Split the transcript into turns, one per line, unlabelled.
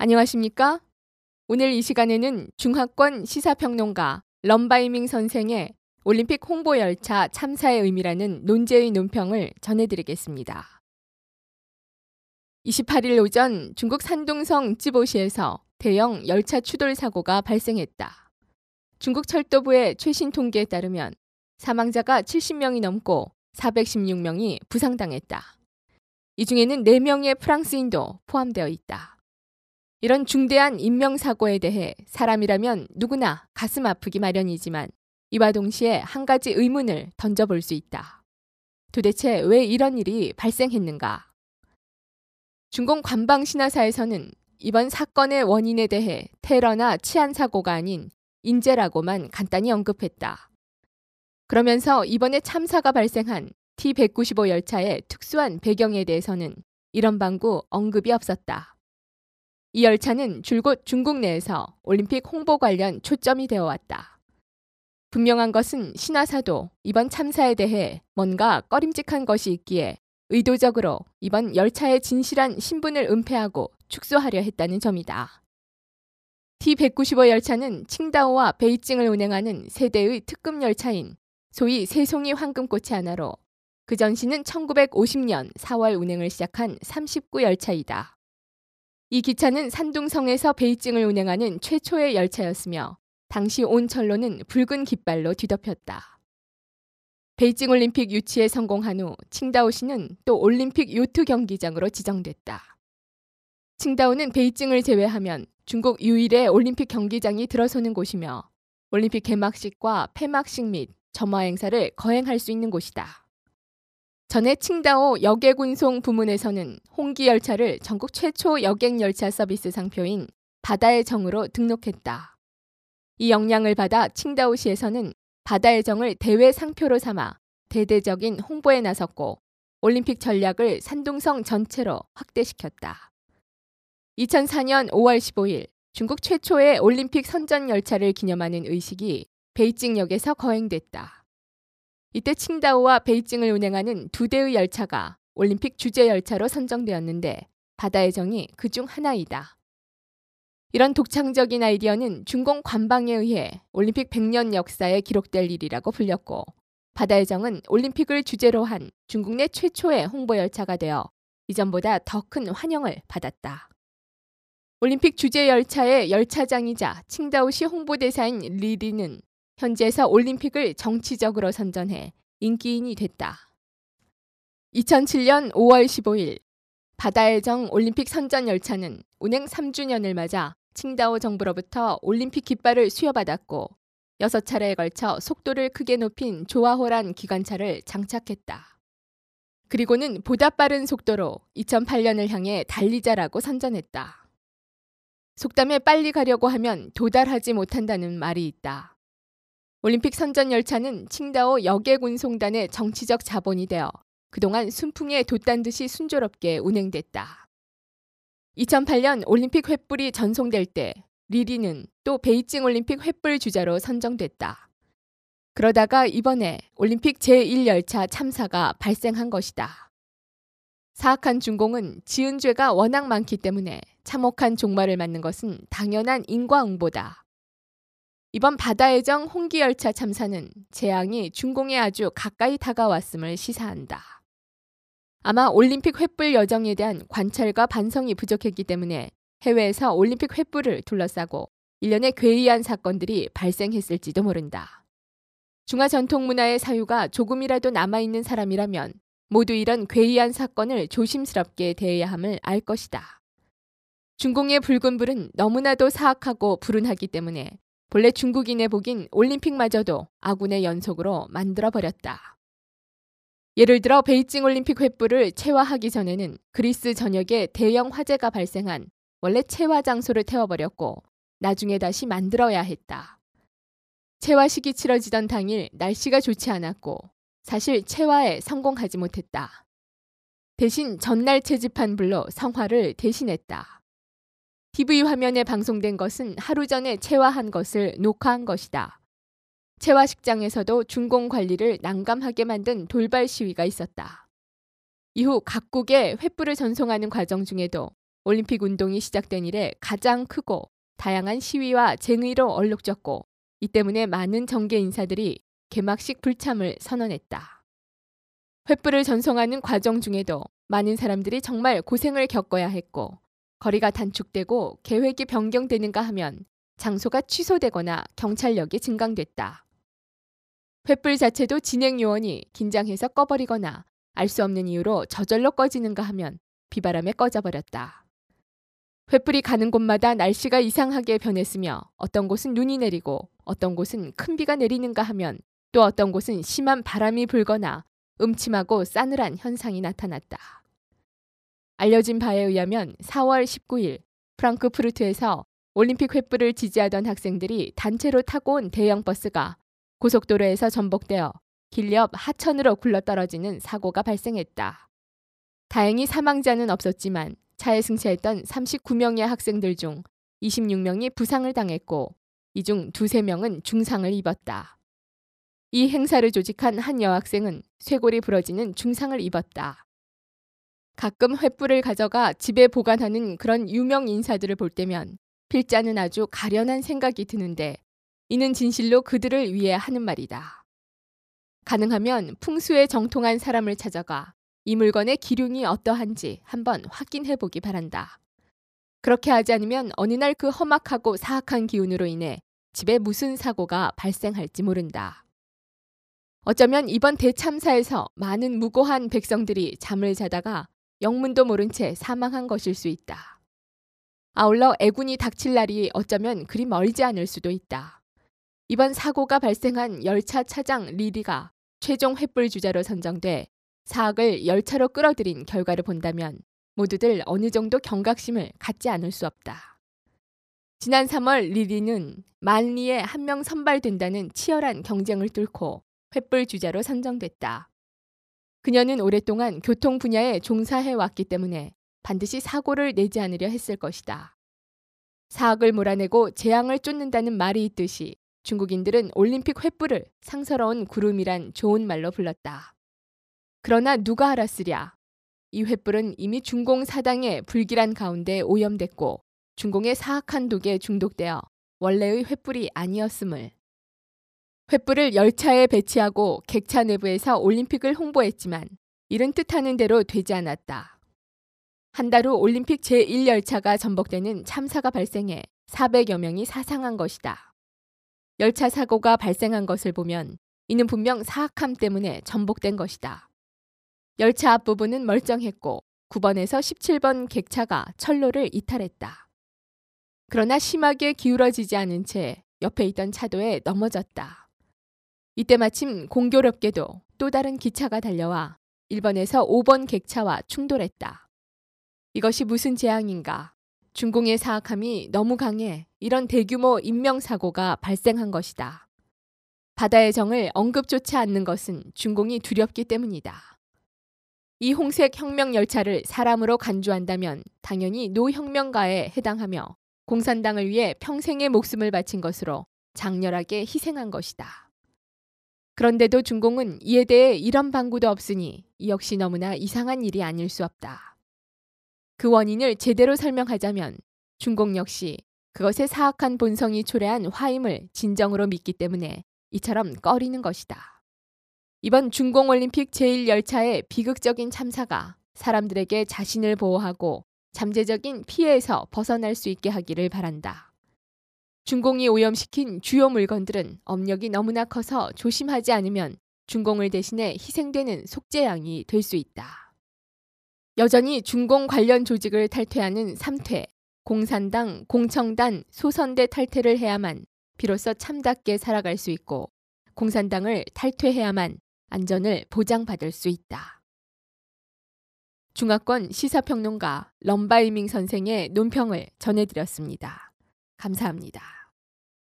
안녕하십니까? 오늘 이 시간에는 중하권 시사평론가 럼바이밍 선생의 올림픽 홍보열차 참사의 의미라는 논제의 논평을 전해드리겠습니다. 28일 오전 중국 산둥성 찌보시에서 대형 열차 추돌 사고가 발생했다. 중국 철도부의 최신 통계에 따르면 사망자가 70명이 넘고 416명이 부상당했다. 이 중에는 4명의 프랑스인도 포함되어 있다. 이런 중대한 인명사고에 대해 사람이라면 누구나 가슴 아프기 마련이지만 이와 동시에 한 가지 의문을 던져볼 수 있다. 도대체 왜 이런 일이 발생했는가? 중공 관방신화사에서는 이번 사건의 원인에 대해 테러나 치안사고가 아닌 인재라고만 간단히 언급했다. 그러면서 이번에 참사가 발생한 T-195 열차의 특수한 배경에 대해서는 이런 방구 언급이 없었다. 이 열차는 줄곧 중국 내에서 올림픽 홍보 관련 초점이 되어 왔다. 분명한 것은 신화사도 이번 참사에 대해 뭔가 꺼림칙한 것이 있기에 의도적으로 이번 열차의 진실한 신분을 은폐하고 축소하려 했다는 점이다. T-195 열차는 칭다오와 베이징을 운행하는 세대의 특급 열차인 소위 세송이 황금꽃이 하나로 그 전시는 1950년 4월 운행을 시작한 39 열차이다. 이 기차는 산둥성에서 베이징을 운행하는 최초의 열차였으며 당시 온 철로는 붉은 깃발로 뒤덮였다. 베이징 올림픽 유치에 성공한 후 칭다오시는 또 올림픽 요트 경기장으로 지정됐다. 칭다오는 베이징을 제외하면 중국 유일의 올림픽 경기장이 들어서는 곳이며 올림픽 개막식과 폐막식 및 점화 행사를 거행할 수 있는 곳이다. 전에 칭다오 여객운송 부문에서는 홍기 열차를 전국 최초 여객열차 서비스 상표인 바다의 정으로 등록했다. 이 영향을 받아 칭다오시에서는 바다의 정을 대외 상표로 삼아 대대적인 홍보에 나섰고 올림픽 전략을 산둥성 전체로 확대시켰다. 2004년 5월 15일 중국 최초의 올림픽 선전 열차를 기념하는 의식이 베이징역에서 거행됐다. 이때 칭다오와 베이징을 운행하는 2대의 열차가 올림픽 주제 열차로 선정되었는데 바다의 정이 그중 하나이다. 이런 독창적인 아이디어는 중공 관방에 의해 올림픽 100년 역사에 기록될 일이라고 불렸고 바다의 정은 올림픽을 주제로 한 중국 내 최초의 홍보 열차가 되어 이전보다 더 큰 환영을 받았다. 올림픽 주제 열차의 열차장이자 칭다오시 홍보대사인 리리는 현지에서 올림픽을 정치적으로 선전해 인기인이 됐다. 2007년 5월 15일 바다의 정 올림픽 선전 열차는 운행 3주년을 맞아 칭다오 정부로부터 올림픽 깃발을 수여받았고 6차례에 걸쳐 속도를 크게 높인 조화호란 기관차를 장착했다. 그리고는 보다 빠른 속도로 2008년을 향해 달리자라고 선전했다. 속담에 빨리 가려고 하면 도달하지 못한다는 말이 있다. 올림픽 선전 열차는 칭다오 여객운송단의 정치적 자본이 되어 그동안 순풍에 돛단 듯이 순조롭게 운행됐다. 2008년 올림픽 횃불이 전송될 때 리리는 또 베이징 올림픽 횃불 주자로 선정됐다. 그러다가 이번에 올림픽 제1열차 참사가 발생한 것이다. 사악한 중공은 지은 죄가 워낙 많기 때문에 참혹한 종말을 맞는 것은 당연한 인과응보다. 이번 바다의 정 홍기열차 참사는 재앙이 중공에 아주 가까이 다가왔음을 시사한다. 아마 올림픽 횃불 여정에 대한 관찰과 반성이 부족했기 때문에 해외에서 올림픽 횃불을 둘러싸고 일련의 괴이한 사건들이 발생했을지도 모른다. 중화 전통 문화의 사유가 조금이라도 남아있는 사람이라면 모두 이런 괴이한 사건을 조심스럽게 대해야 함을 알 것이다. 중공의 붉은 불은 너무나도 사악하고 불운하기 때문에 본래 중국인의 복인 올림픽마저도 악운의 연속으로 만들어버렸다. 예를 들어 베이징 올림픽 횃불을 채화하기 전에는 그리스 전역에 대형 화재가 발생한 원래 채화 장소를 태워버렸고 나중에 다시 만들어야 했다. 채화식이 치러지던 당일 날씨가 좋지 않았고 사실 채화에 성공하지 못했다. 대신 전날 채집한 불로 성화를 대신했다. TV 화면에 방송된 것은 하루 전에 채화한 것을 녹화한 것이다. 채화식장에서도 중공 관리를 난감하게 만든 돌발 시위가 있었다. 이후 각국에 횃불을 전송하는 과정 중에도 올림픽 운동이 시작된 이래 가장 크고 다양한 시위와 쟁의로 얼룩졌고 이 때문에 많은 정계 인사들이 개막식 불참을 선언했다. 횃불을 전송하는 과정 중에도 많은 사람들이 정말 고생을 겪어야 했고 거리가 단축되고 계획이 변경되는가 하면 장소가 취소되거나 경찰력이 증강됐다. 횃불 자체도 진행 요원이 긴장해서 꺼버리거나 알 수 없는 이유로 저절로 꺼지는가 하면 비바람에 꺼져버렸다. 횃불이 가는 곳마다 날씨가 이상하게 변했으며 어떤 곳은 눈이 내리고 어떤 곳은 큰 비가 내리는가 하면 또 어떤 곳은 심한 바람이 불거나 음침하고 싸늘한 현상이 나타났다. 알려진 바에 의하면 4월 19일 프랑크푸르트에서 올림픽 횃불을 지지하던 학생들이 단체로 타고 온 대형 버스가 고속도로에서 전복되어 길 옆 하천으로 굴러떨어지는 사고가 발생했다. 다행히 사망자는 없었지만 차에 승차했던 39명의 학생들 중 26명이 부상을 당했고 이 중 2~3명은 중상을 입었다. 이 행사를 조직한 한 여학생은 쇄골이 부러지는 중상을 입었다. 가끔 횃불을 가져가 집에 보관하는 그런 유명 인사들을 볼 때면 필자는 아주 가련한 생각이 드는데 이는 진실로 그들을 위해 하는 말이다. 가능하면 풍수에 정통한 사람을 찾아가 이 물건의 기륭이 어떠한지 한번 확인해 보기 바란다. 그렇게 하지 않으면 어느 날 그 험악하고 사악한 기운으로 인해 집에 무슨 사고가 발생할지 모른다. 어쩌면 이번 대참사에서 많은 무고한 백성들이 잠을 자다가 영문도 모른 채 사망한 것일 수 있다. 아울러 애군이 닥칠 날이 어쩌면 그리 멀지 않을 수도 있다. 이번 사고가 발생한 열차 차장 리리가 최종 횃불 주자로 선정돼 사학을 열차로 끌어들인 결과를 본다면 모두들 어느 정도 경각심을 갖지 않을 수 없다. 지난 3월 리리는 만리에 한 명 선발된다는 치열한 경쟁을 뚫고 횃불 주자로 선정됐다. 그녀는 오랫동안 교통 분야에 종사해 왔기 때문에 반드시 사고를 내지 않으려 했을 것이다. 사학을 몰아내고 재앙을 쫓는다는 말이 있듯이 중국인들은 올림픽 횃불을 상서로운 구름이란 좋은 말로 불렀다. 그러나 누가 알았으랴. 이 횃불은 이미 중공 사당의 불길한 가운데 오염됐고 중공의 사악한 독에 중독되어 원래의 횃불이 아니었음을. 횃불을 열차에 배치하고 객차 내부에서 올림픽을 홍보했지만 이른 뜻하는 대로 되지 않았다. 한 달 후 올림픽 제1열차가 전복되는 참사가 발생해 400여 명이 사상한 것이다. 열차 사고가 발생한 것을 보면 이는 분명 사악함 때문에 전복된 것이다. 열차 앞부분은 멀쩡했고 9번에서 17번 객차가 철로를 이탈했다. 그러나 심하게 기울어지지 않은 채 옆에 있던 차도에 넘어졌다. 이때 마침 공교롭게도 또 다른 기차가 달려와 1번에서 5번 객차와 충돌했다. 이것이 무슨 재앙인가. 중공의 사악함이 너무 강해 이런 대규모 인명사고가 발생한 것이다. 바다의 정을 언급조차 않는 것은 중공이 두렵기 때문이다. 이 홍색 혁명 열차를 사람으로 간주한다면 당연히 노혁명가에 해당하며 공산당을 위해 평생의 목숨을 바친 것으로 장렬하게 희생한 것이다. 그런데도 중공은 이에 대해 이런 방구도 없으니 이 역시 너무나 이상한 일이 아닐 수 없다. 그 원인을 제대로 설명하자면 중공 역시 그것의 사악한 본성이 초래한 화임을 진정으로 믿기 때문에 이처럼 꺼리는 것이다. 이번 중공올림픽 제1열차의 비극적인 참사가 사람들에게 자신을 보호하고 잠재적인 피해에서 벗어날 수 있게 하기를 바란다. 중공이 오염시킨 주요 물건들은 업력이 너무나 커서 조심하지 않으면 중공을 대신해 희생되는 속재양이 될 수 있다. 여전히 중공 관련 조직을 탈퇴하는 3퇴, 공산당, 공청단, 소선대 탈퇴를 해야만 비로소 참답게 살아갈 수 있고 공산당을 탈퇴해야만 안전을 보장받을 수 있다. 중화권 시사평론가 럼바이밍 선생의 논평을 전해드렸습니다. 감사합니다.